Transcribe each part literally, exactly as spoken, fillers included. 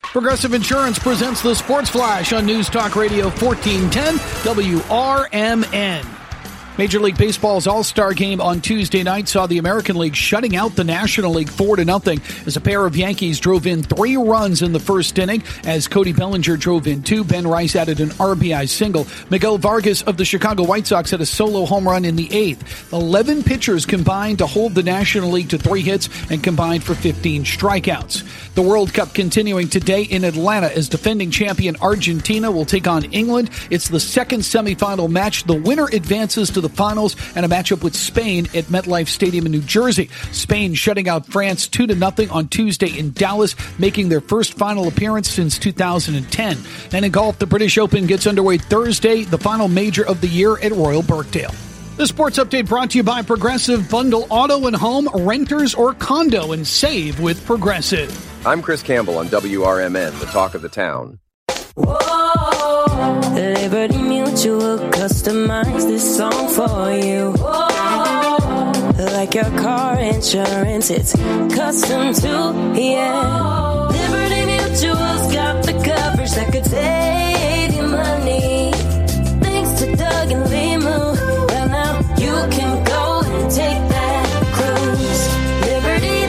Progressive Insurance presents the Sports Flash on News Talk Radio fourteen ten W R M N. Major League Baseball's All-Star Game on Tuesday night saw the American League shutting out the National League four to nothing as a pair of Yankees drove in three runs in the first inning. As Cody Bellinger drove in two, Ben Rice added an R B I single. Miguel Vargas of the Chicago White Sox had a solo home run in the eighth. eleven pitchers combined to hold the National League to three hits and combined for fifteen strikeouts. The World Cup continuing today in Atlanta as defending champion Argentina will take on England. It's the second semifinal match. The winner advances to the finals and a matchup with Spain at MetLife Stadium in New Jersey. Spain shutting out France two to nothing on Tuesday in Dallas, making their first final appearance since two thousand ten. And in golf, the British Open gets underway Thursday, the final major of the year at Royal Birkdale. The sports update brought to you by Progressive. Bundle auto and home, renters or condo, and save with Progressive. I'm Chris Campbell on W R M N, the talk of the town. Whoa, Liberty Mutual customized this song for you. Whoa, like your car insurance, it's custom too, yeah. Liberty Mutual's got the coverage that could save you money. Thanks to Doug and Limu, well now you can go and take that cruise. Liberty,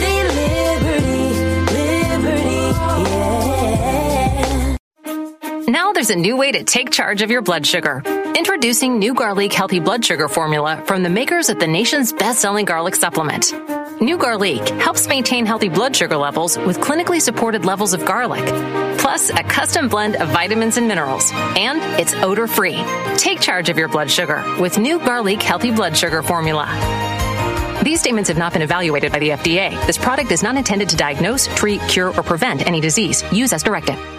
liberty, liberty, liberty, yeah. Now there's a new way to take charge of your blood sugar. Introducing new Garlic Healthy Blood Sugar Formula from the makers of the nation's best-selling garlic supplement. New Garlic helps maintain healthy blood sugar levels with clinically supported levels of garlic, plus a custom blend of vitamins and minerals. And it's odor-free. Take charge of your blood sugar with New Garlic Healthy Blood Sugar Formula. These statements have not been evaluated by the F D A. This product is not intended to diagnose, treat, cure, or prevent any disease. Use as directed.